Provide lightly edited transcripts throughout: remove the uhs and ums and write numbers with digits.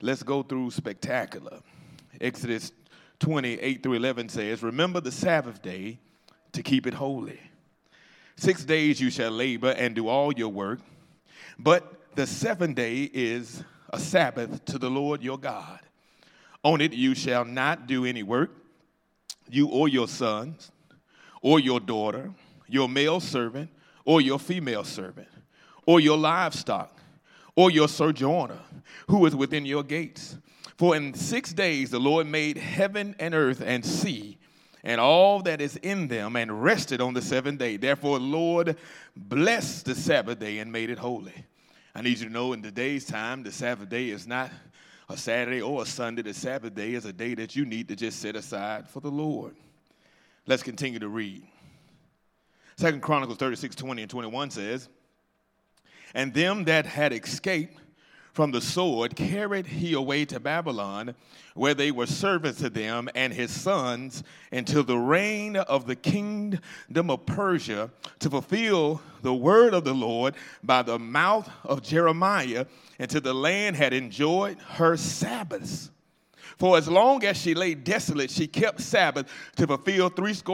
Let's go through spectacular. Exodus 28 through 11 says, remember the Sabbath day to keep it holy. 6 days you shall labor and do all your work, but the seventh day is a Sabbath to the Lord your God. On it you shall not do any work, you or your sons, or your daughter, your male servant, or your female servant, or your livestock, or your sojourner, who is within your gates. For in 6 days the Lord made heaven and earth and sea, and all that is in them, and rested on the seventh day. Therefore, the Lord blessed the Sabbath day and made it holy. I need you to know in today's time, the Sabbath day is not a Saturday or a Sunday. The Sabbath day is a day that you need to just set aside for the Lord. Let's continue to read. 2 Chronicles 36, 20 and 21 says, and them that had escaped from the sword carried he away to Babylon, where they were servants to them and his sons until the reign of the kingdom of Persia, to fulfill the word of the Lord by the mouth of Jeremiah, until the land had enjoyed her Sabbaths. For as long as she lay desolate, she kept Sabbath to fulfill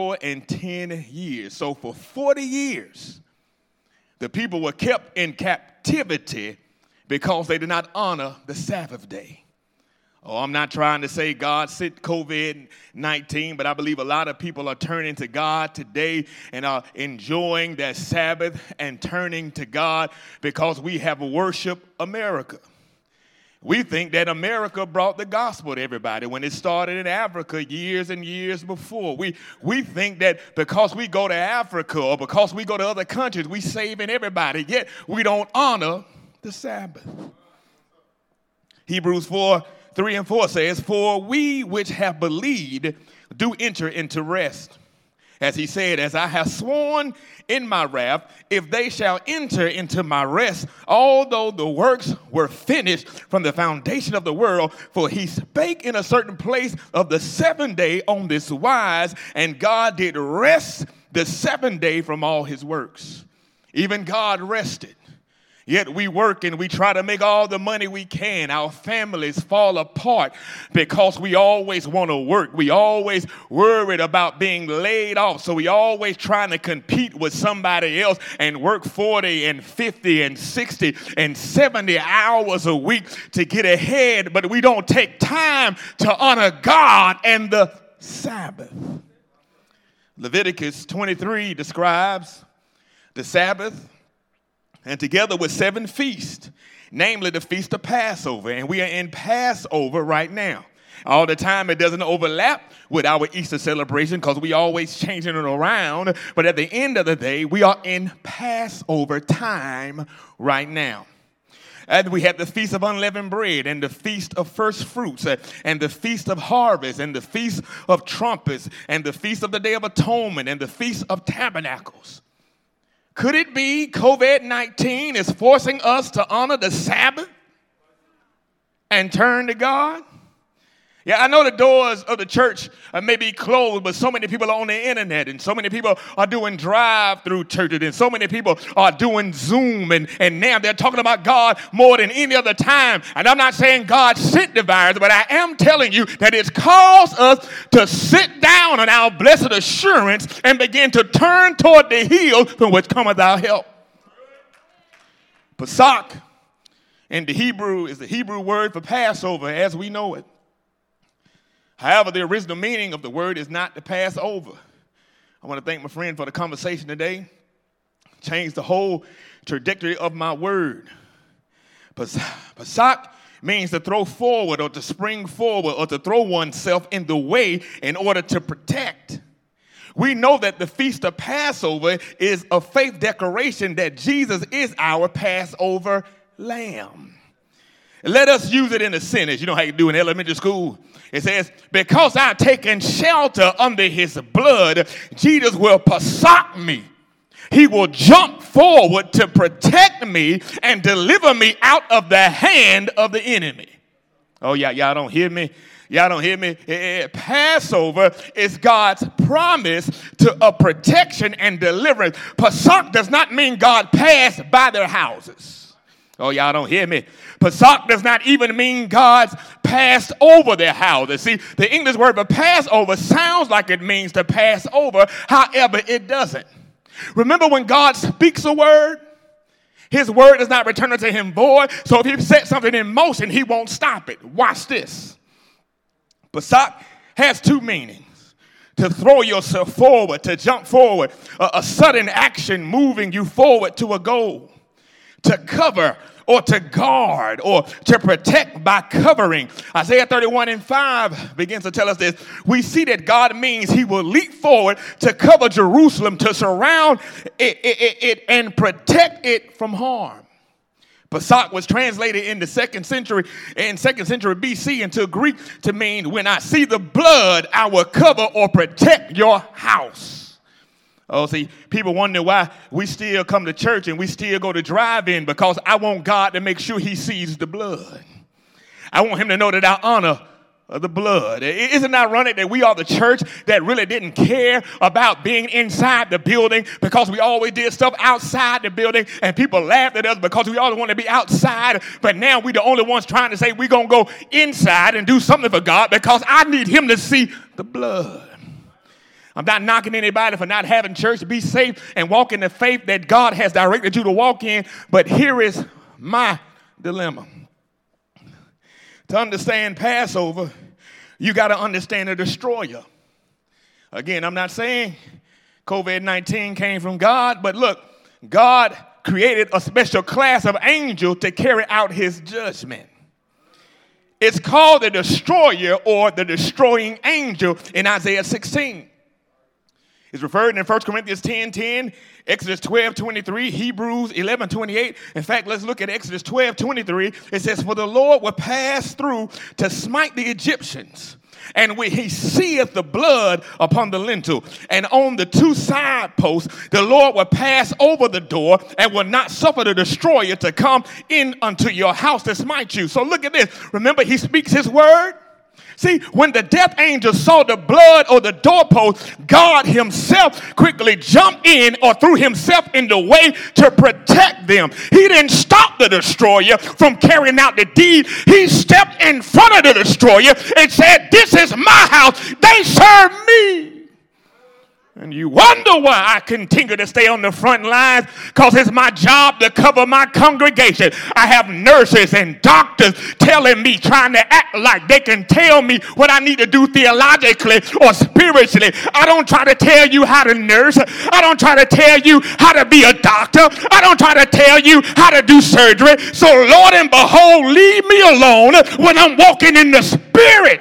70 years. So for 40 years, the people were kept in captivity because they did not honor the Sabbath day. Oh, I'm not trying to say God sent COVID-19, but I believe a lot of people are turning to God today and are enjoying that Sabbath and turning to God because we have worshiped America. We think that America brought the gospel to everybody when it started in Africa years and years before. We think that because we go to Africa or because we go to other countries, we saving everybody, yet we don't honor the Sabbath. Hebrews 4, 3 and 4 says, for we which have believed do enter into rest. As he said, as I have sworn in my wrath, if they shall enter into my rest, although the works were finished from the foundation of the world, for he spake in a certain place of the seventh day on this wise, and God did rest the seventh day from all his works. Even God rested. Yet we work and we try to make all the money we can. Our families fall apart because we always want to work. We always worried about being laid off. So we always trying to compete with somebody else and work 40 and 50 and 60 and 70 hours a week to get ahead. But we don't take time to honor God and the Sabbath. Leviticus 23 describes the Sabbath, and together with 7 feasts, namely the Feast of Passover. And we are in Passover right now. All the time it doesn't overlap with our Easter celebration because we always changing it around. But at the end of the day, we are in Passover time right now. And we have the Feast of Unleavened Bread and the Feast of First Fruits and the Feast of Harvest and the Feast of Trumpets and the Feast of the Day of Atonement and the Feast of Tabernacles. Could it be COVID-19 is forcing us to honor the Sabbath and turn to God? Yeah, I know the doors of the church may be closed, but so many people are on the internet, and so many people are doing drive-through churches, and so many people are doing Zoom, and now they're talking about God more than any other time. And I'm not saying God sent the virus, but I am telling you that it's caused us to sit down on our blessed assurance and begin to turn toward the hills from which cometh our help. Pesach in the Hebrew is the Hebrew word for Passover as we know it. However, the original meaning of the word is not to pass over. I want to thank my friend for the conversation today. Changed the whole trajectory of my word. Pesach means to throw forward or to spring forward or to throw oneself in the way in order to protect. We know that the Feast of Passover is a faith declaration that Jesus is our Passover lamb. Let us use it in a sentence. You know how you do in elementary school? It says, because I've taken shelter under his blood, Jesus will Pesach me. He will jump forward to protect me and deliver me out of the hand of the enemy. Oh, yeah, y'all don't hear me? Y'all don't hear me? Passover is God's promise to protection and deliverance. Pesach does not mean God passed by their houses. Oh, y'all don't hear me. Pesach does not even mean God's passed over their houses. See, the English word for Passover sounds like it means to pass over. However, it doesn't. Remember when God speaks a word, his word does not return unto him void. So if he set something in motion, he won't stop it. Watch this. Pesach has two meanings. To throw yourself forward, to jump forward, a sudden action moving you forward to a goal. To cover or to guard or to protect by covering. Isaiah 31:5 begins to tell us this. We see that God means he will leap forward to cover Jerusalem, to surround it and protect it from harm. Pesach was translated in the second century BC into Greek to mean, when I see the blood, I will cover or protect your house. Oh, see, people wonder why we still come to church and we still go to drive-in, because I want God to make sure he sees the blood. I want him to know that I honor the blood. Isn't it ironic that we are the church that really didn't care about being inside the building, because we always did stuff outside the building and people laughed at us because we always want to be outside, but now we the only ones trying to say we're going to go inside and do something for God because I need him to see the blood. I'm not knocking anybody for not having church. Be safe and walk in the faith that God has directed you to walk in. But here is my dilemma. To understand Passover, you got to understand the destroyer. Again, I'm not saying COVID-19 came from God, but look, God created a special class of angel to carry out his judgment. It's called the destroyer or the destroying angel in Isaiah 16. It's referred in 1 Corinthians 10:10, Exodus 12:23, Hebrews 11:28. In fact, let's look at Exodus 12:23. It says, for the Lord will pass through to smite the Egyptians, and when he seeth the blood upon the lintel and on the two side posts, the Lord will pass over the door and will not suffer the destroyer to come in unto your house to smite you. So look at this. Remember, he speaks his word. See, when the death angel saw the blood or the doorpost, God himself quickly jumped in or threw himself in the way to protect them. He didn't stop the destroyer from carrying out the deed. He stepped in front of the destroyer and said, this is my house. They serve me. And you wonder why I continue to stay on the front lines, because it's my job to cover my congregation. I have nurses and doctors telling me, trying to act like they can tell me what I need to do theologically or spiritually. I don't try to tell you how to nurse. I don't try to tell you how to be a doctor. I don't try to tell you how to do surgery. So Lord and behold, leave me alone when I'm walking in the spirit.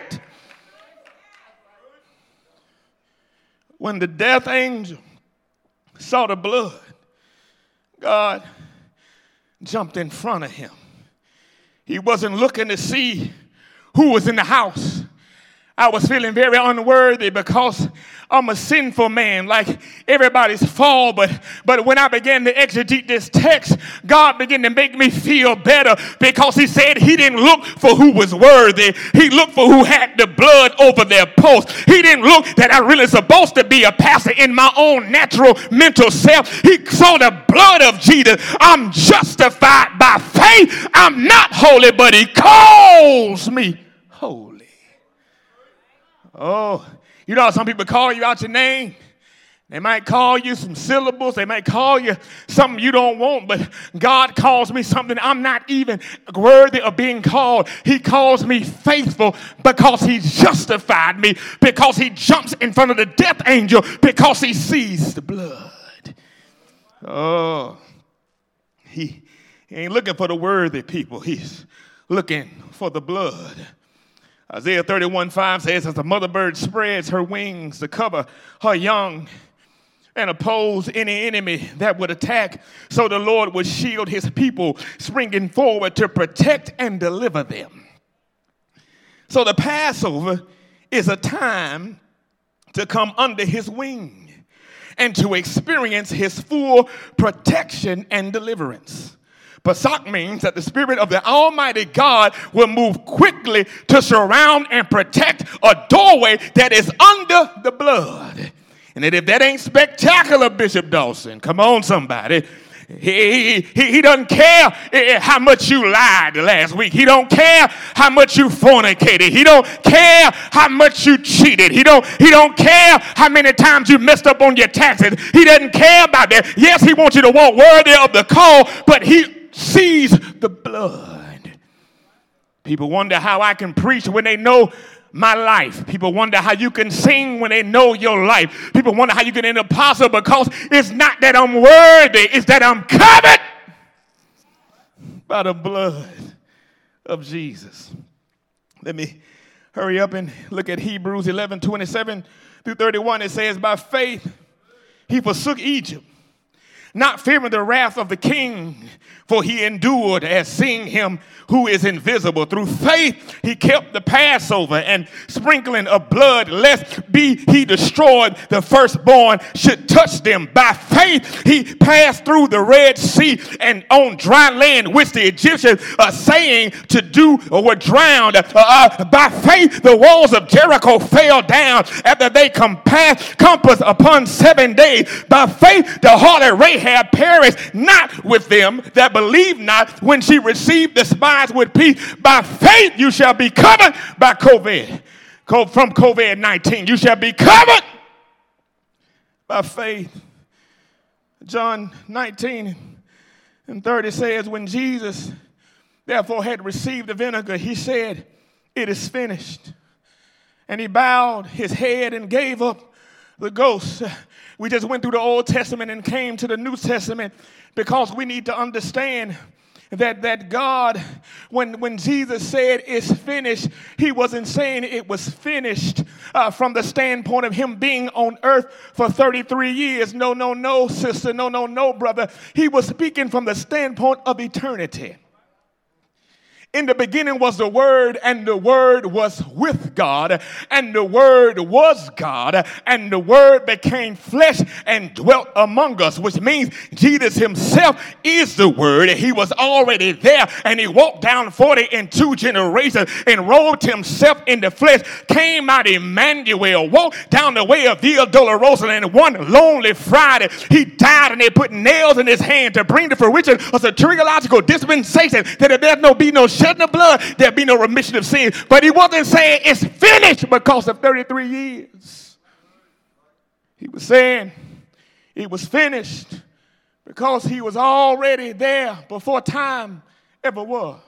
When the death angel saw the blood, God jumped in front of him. He wasn't looking to see who was in the house. I was feeling very unworthy because I'm a sinful man, like everybody's fall. But when I began to exegete this text, God began to make me feel better, because he said he didn't look for who was worthy. He looked for who had the blood over their post. He didn't look that I really supposed to be a pastor in my own natural mental self. He saw the blood of Jesus. I'm justified by faith. I'm not holy, but he calls me holy. Oh, you know how some people call you out your name? They might call you some syllables. They might call you something you don't want, but God calls me something I'm not even worthy of being called. He calls me faithful because he justified me, because he jumps in front of the death angel, because he sees the blood. Oh, he ain't looking for the worthy people. He's looking for the blood. Isaiah 31:5 says, as the mother bird spreads her wings to cover her young and oppose any enemy that would attack, so the Lord would shield his people, springing forward to protect and deliver them. So the Passover is a time to come under his wing and to experience his full protection and deliverance. Pesach means that the Spirit of the Almighty God will move quickly to surround and protect a doorway that is under the blood. And if that ain't spectacular, Bishop Dawson, come on somebody, He doesn't care how much you lied last week. He don't care how much you fornicated. He don't care how much you cheated. He don't care how many times you messed up on your taxes. He doesn't care about that. Yes, he wants you to walk worthy of the call, but he sees the blood. People wonder how I can preach when they know my life. People wonder how you can sing when they know your life. People wonder how you can be an apostle, because it's not that I'm worthy, it's that I'm covered by the blood of Jesus. Let me hurry up and look at Hebrews 11:27 through 31. It says, by faith he forsook Egypt, not fearing the wrath of the king, for he endured as seeing him who is invisible. Through faith he kept the Passover and sprinkling of blood, lest be he destroyed, the firstborn should touch them. By faith he passed through the Red Sea and on dry land, which the Egyptians are saying to do or were drowned. By faith the walls of Jericho fell down after they compassed upon 7 days. By faith the harlot Rahab perished not with them that believed not, when she received the spies with peace. By faith you shall be covered by from COVID-19. You shall be covered by faith. John 19:30 says, when Jesus therefore had received the vinegar, he said, it is finished. And he bowed his head and gave up the ghost. We just went through the Old Testament and came to the New Testament, because we need to understand that God, when Jesus said it's finished, he wasn't saying it was finished from the standpoint of him being on earth for 33 years. No, sister. No, brother. He was speaking from the standpoint of eternity. In the beginning was the Word, and the Word was with God, and the Word was God, and the Word became flesh and dwelt among us, which means Jesus himself is the Word. He was already there, and he walked down 40 and 2 generations and robed himself in the flesh, came out Emmanuel, walked down the way of Via Dolorosa, and one lonely Friday he died, and they put nails in his hand to bring the fruition of soteriological dispensation, that if there be no shedding of blood, there'll be no remission of sin. But he wasn't saying it's finished because of 33 years. He was saying it was finished because he was already there before time ever was.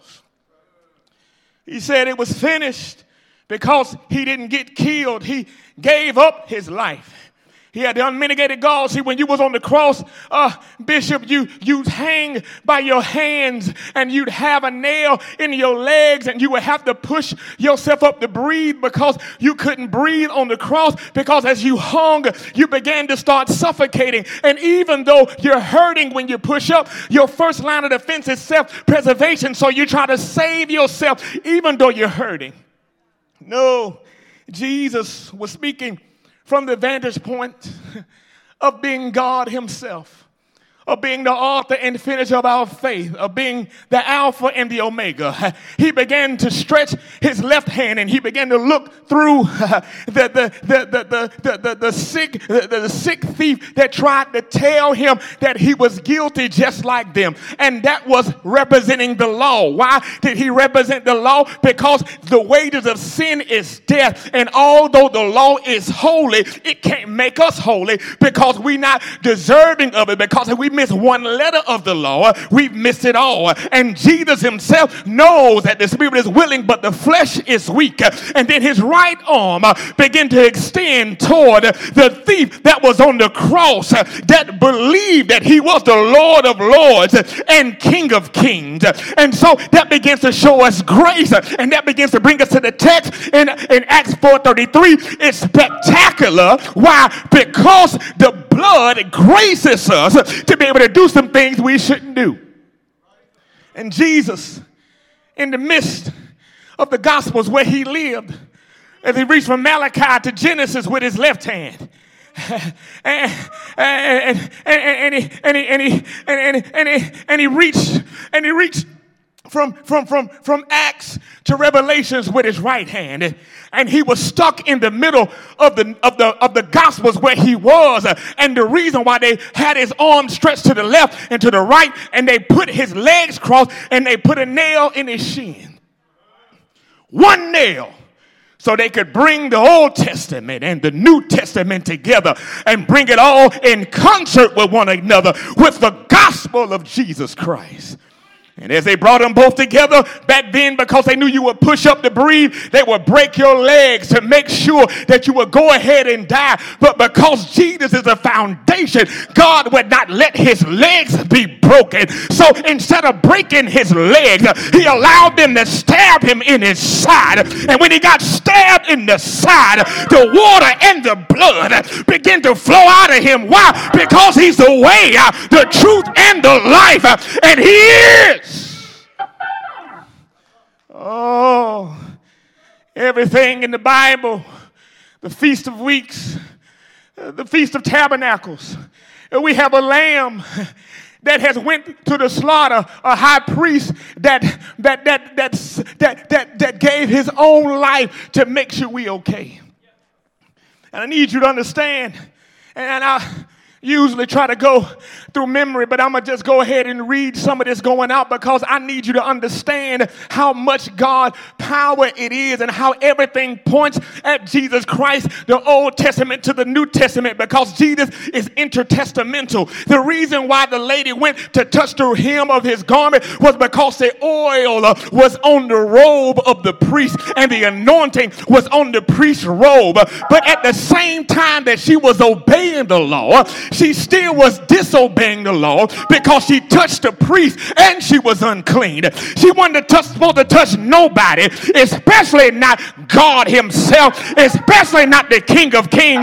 He said it was finished because he didn't get killed. He gave up his life. He had the unmitigated gall. See, when you was on the cross, Bishop, you'd hang by your hands, and you'd have a nail in your legs, and you would have to push yourself up to breathe, because you couldn't breathe on the cross, because as you hung, you began to start suffocating. And even though you're hurting when you push up, your first line of defense is self-preservation. So you try to save yourself even though you're hurting. No, Jesus was speaking from the vantage point of being God himself, of being the author and finisher of our faith, of being the Alpha and the Omega. He began to stretch his left hand, and he began to look through the sick thief that tried to tell him that he was guilty just like them. And that was representing the law. Why did he represent the law? Because the wages of sin is death. And although the law is holy, it can't make us holy, because we're not deserving of it. Because if we miss one letter of the law, we've missed it all. And Jesus himself knows that the spirit is willing, but the flesh is weak. And then his right arm began to extend toward the thief that was on the cross, that believed that he was the Lord of Lords and King of Kings. And so that begins to show us grace, and that begins to bring us to the text in Acts 4:33. It's spectacular. Why? Because the blood graces us to be able to do some things we shouldn't do. And Jesus, in the midst of the Gospels where he lived, as he reached from Malachi to Genesis with his left hand, and he reached from Acts to Revelations with his right hand, and he was stuck in the middle of the Gospels where he was, and the reason why they had his arms stretched to the left and to the right, and they put his legs crossed, and they put a nail in his shin, one nail, so they could bring the Old Testament and the New Testament together and bring it all in concert with one another with the gospel of Jesus Christ. And as they brought them both together back then, because they knew you would push up to breathe, they would break your legs to make sure that you would go ahead and die. But because Jesus is the foundation, God would not let his legs be broken. So instead of breaking his legs, he allowed them to stab him in his side. And when he got stabbed in the side, the water and the blood began to flow out of him. Why? Because he's the way, the truth, and the life. And he is. Oh, everything in the Bible, the Feast of Weeks, the Feast of Tabernacles. We have a lamb that has went to the slaughter, a high priest that gave his own life to make sure we okay. And I need you to understand, and I usually try to go through memory, but I'm going to just go ahead and read some of this going out, because I need you to understand how much God power it is and how everything points at Jesus Christ, the Old Testament to the New Testament, because Jesus is intertestamental. The reason why the lady went to touch the hem of his garment was because the oil was on the robe of the priest, and the anointing was on the priest's robe. But at the same time that she was obeying the law, she still was disobeying the law, because she touched the priest and she was unclean. She wasn't supposed to touch nobody, especially not God himself, especially not the King of Kings.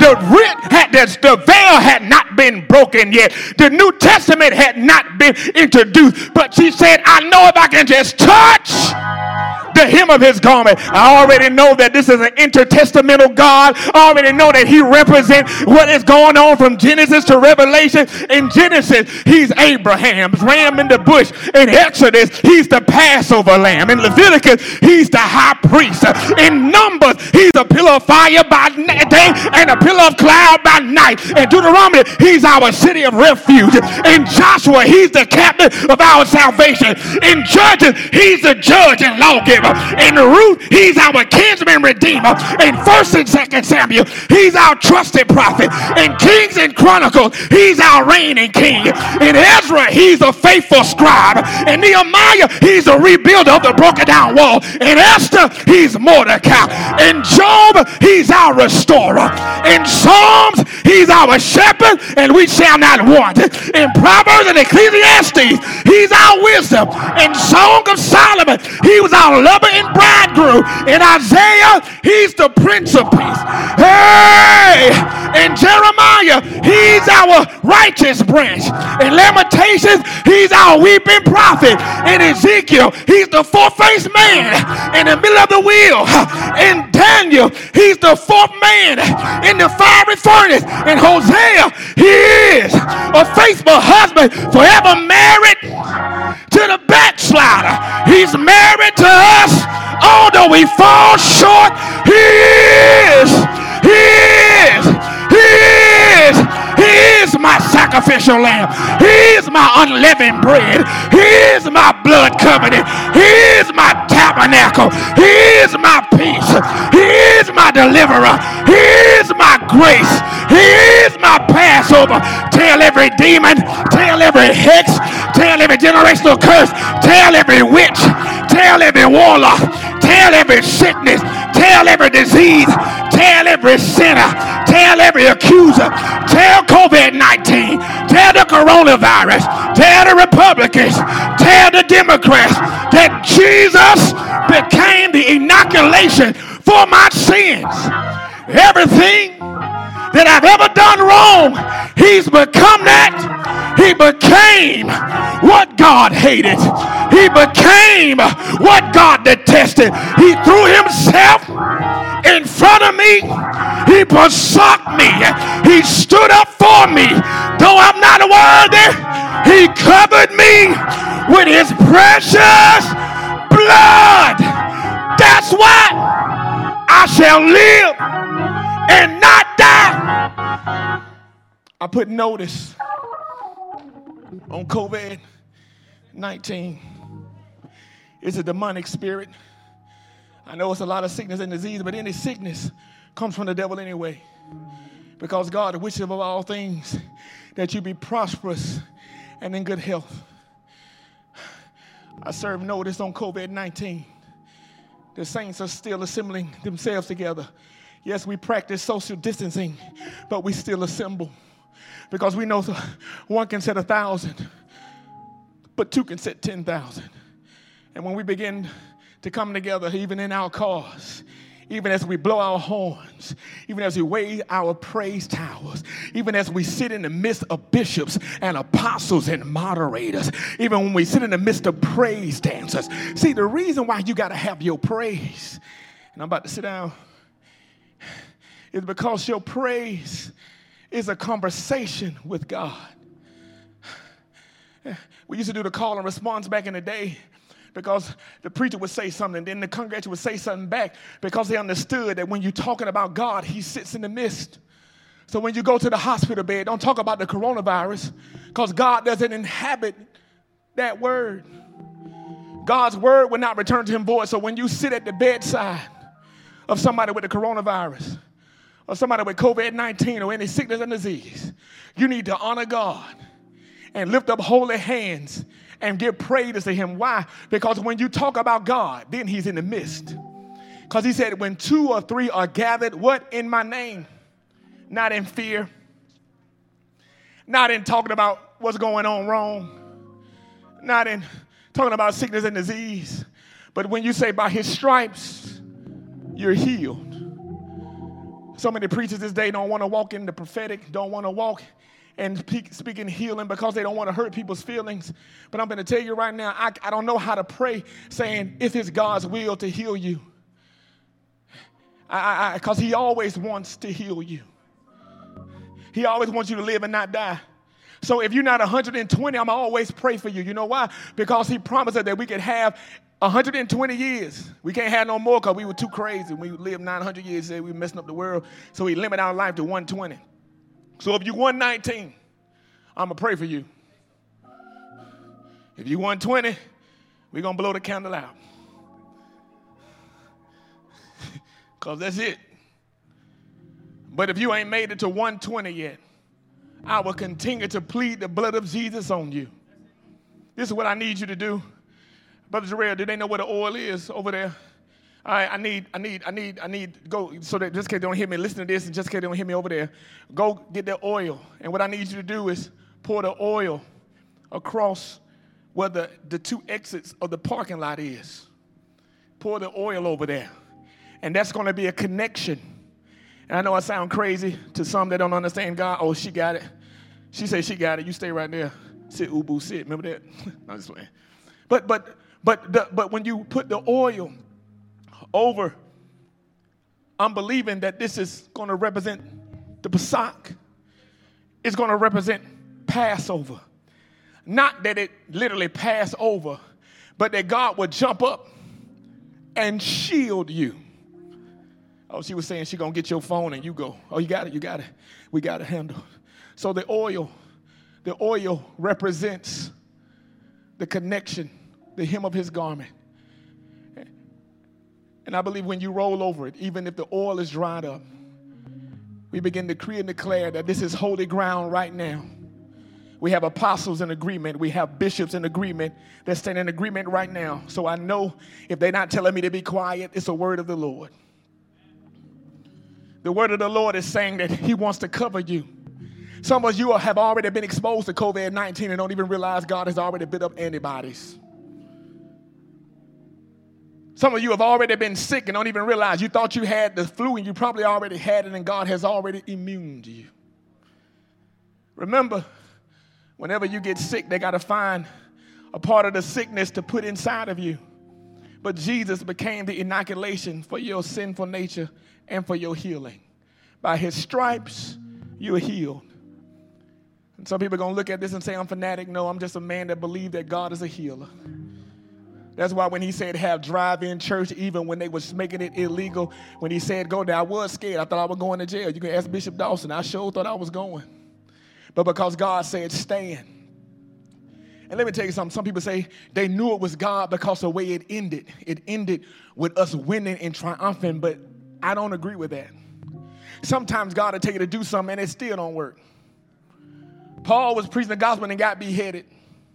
The veil had not been broken yet. The New Testament had not been introduced. But she said, I know if I can just touch the hem of his garment. I already know that this is an intertestamental God. I already know that he represents what is going on from Genesis to Revelation. In Genesis, he's Abraham's ram in the bush. In Exodus, he's the Passover lamb. In Leviticus, he's the high priest. In Numbers, he's a pillar of fire by day and a pillar of cloud by night. In Deuteronomy, he's our city of refuge. In Joshua, he's the captain of our salvation. In Judges, he's the judge and lawgiver. In Ruth, he's our kinsman redeemer. In 1st and 2nd Samuel, he's our trusted prophet. In Kings and Chronicles, he's our reigning king. In Ezra, he's a faithful scribe. In Nehemiah, he's a rebuilder of the broken down wall. In Esther, he's Mordecai. In Job, he's our restorer. In Psalms, he's our shepherd, and we shall not want. In Proverbs and Ecclesiastes, he's our wisdom. In Song of Solomon, he was our lover and bridegroom. In Isaiah, he's the Prince of Peace. Hey! In Jeremiah, he's our righteous branch. In Lamentations, he's our weeping prophet. In Ezekiel, he's the four-faced man in the middle of the wheel. In Daniel, he's the fourth man in the fiery furnace. In Hosea, he is a faithful husband, forever married to the backslider. He's married to us, although we fall short. He is my sacrificial lamb. He is my unleavened bread. He is my blood covenant. He is my tabernacle. He is my peace. He is my deliverer. He is my grace. He is my Passover. Tell every demon, tell every hex, tell every generational curse, tell every witch, tell every warlock, tell every sickness, tell every disease, tell every sinner, tell every accuser, tell COVID-19, tell the coronavirus, tell the Republicans, tell the Democrats that Jesus became the inoculation for my sins. Everything that I've ever done wrong, he's become that. He became what God hated. He became what God detested. He threw himself in front of me. He besought me. He stood up for me. Though I'm not worthy, he He covered me with his precious blood. That's why I shall live and not die. I put notice on COVID-19. It's a demonic spirit. I know it's a lot of sickness and disease, but any sickness comes from the devil anyway. Because God wishes above all things that you be prosperous and in good health. I serve notice on COVID-19. The saints are still assembling themselves together. Yes, we practice social distancing, but we still assemble. Because we know one can set 1,000, but two can set 10,000. And when we begin to come together, even in our cause, even as we blow our horns, even as we wave our praise towers, even as we sit in the midst of bishops and apostles and moderators, even when we sit in the midst of praise dancers. See, the reason why you got to have your praise, and I'm about to sit down, is because your praise is a conversation with God. We used to do the call and response back in the day, because the preacher would say something, and then the congregation would say something back, because they understood that when you're talking about God, he sits in the midst. So when you go to the hospital bed, don't talk about the coronavirus, because God doesn't inhabit that word. God's word will not return to him void. So when you sit at the bedside of somebody with the coronavirus, or somebody with COVID-19 or any sickness and disease, you need to honor God and lift up holy hands and give praise to him. Why? Because when you talk about God, then he's in the midst. Because he said, when 2 or 3 are gathered, what? In my name. Not in fear. Not in talking about what's going on wrong. Not in talking about sickness and disease. But when you say by his stripes, you're healed. So many preachers this day don't want to walk in the prophetic, don't want to walk and speak in healing because they don't want to hurt people's feelings. But I'm going to tell you right now, I don't know how to pray saying if it's God's will to heal you. Because he always wants to heal you. He always wants you to live and not die. So if you're not 120, I'm always pray for you. You know why? Because he promised us that we could have 120 years. We can't have no more because we were too crazy. We lived 900 years, we were messing up the world. So he limited our life to 120. So if you're 119, I'm going to pray for you. If you're 120, we're going to blow the candle out. Because that's it. But if you ain't made it to 120 yet, I will continue to plead the blood of Jesus on you. This is what I need you to do. Brother Jarrell, do they know where the oil is over there? All right, I need, go, so that just in case they don't hear me, listen to this, and just in case they don't hear me over there, go get the oil. And what I need you to do is pour the oil across where the 2 exits of the parking lot is. Pour the oil over there. And that's going to be a connection. And I know I sound crazy to some that don't understand God. Oh, she got it. She said she got it. You stay right there. Sit, Ubu, sit. Remember that? I'm just playing. But when you put the oil over, I'm believing that this is going to represent the Pesach. It's going to represent Passover. Not that it literally passed over, but that God would jump up and shield you. Oh, she was saying she's going to get your phone and you go, oh, you got it. We got it handled. So the oil represents the connection, the hem of his garment. And I believe when you roll over it, even if the oil is dried up, we begin to decree and declare that this is holy ground right now. We have apostles in agreement. We have bishops in agreement that stand in agreement right now. So I know if they're not telling me to be quiet, it's a word of the Lord. The word of the Lord is saying that he wants to cover you. Some of you have already been exposed to COVID-19 and don't even realize God has already built up antibodies. Some of you have already been sick and don't even realize you thought you had the flu and you probably already had it and God has already immuned you. Remember, whenever you get sick, they got to find a part of the sickness to put inside of you. But Jesus became the inoculation for your sinful nature and for your healing. By his stripes, you're healed. Some people are going to look at this and say, I'm fanatic. No, I'm just a man that believes that God is a healer. That's why when he said have drive-in church, even when they was making it illegal, when he said go there, I was scared. I thought I was going to jail. You can ask Bishop Dawson. I sure thought I was going. But because God said stand. And let me tell you something. Some people say they knew it was God because of the way it ended. It ended with us winning and triumphing, but I don't agree with that. Sometimes God will tell you to do something and it still don't work. Paul was preaching the gospel and got beheaded.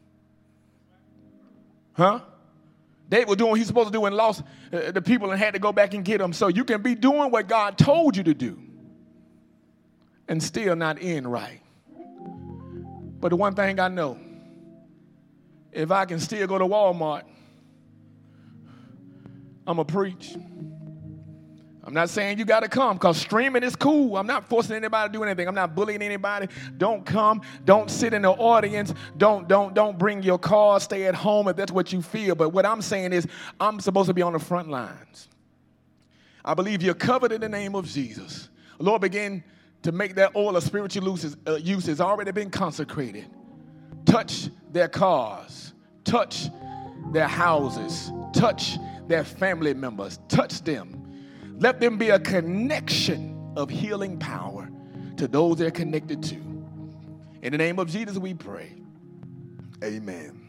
Huh? David was doing what he's supposed to do and lost the people and had to go back and get them. So you can be doing what God told you to do and still not end right. But the one thing I know, if I can still go to Walmart, I'm going to preach. I'm not saying you got to come because streaming is cool. I'm not forcing anybody to do anything. I'm not bullying anybody. Don't come. Don't sit in the audience. Don't bring your car. Stay at home if that's what you feel. But what I'm saying is I'm supposed to be on the front lines. I believe you're covered in the name of Jesus. The Lord began to make that oil of spiritual use has already been consecrated. Touch their cars. Touch their houses. Touch their family members. Touch them. Let them be a connection of healing power to those they're connected to. In the name of Jesus we pray. Amen.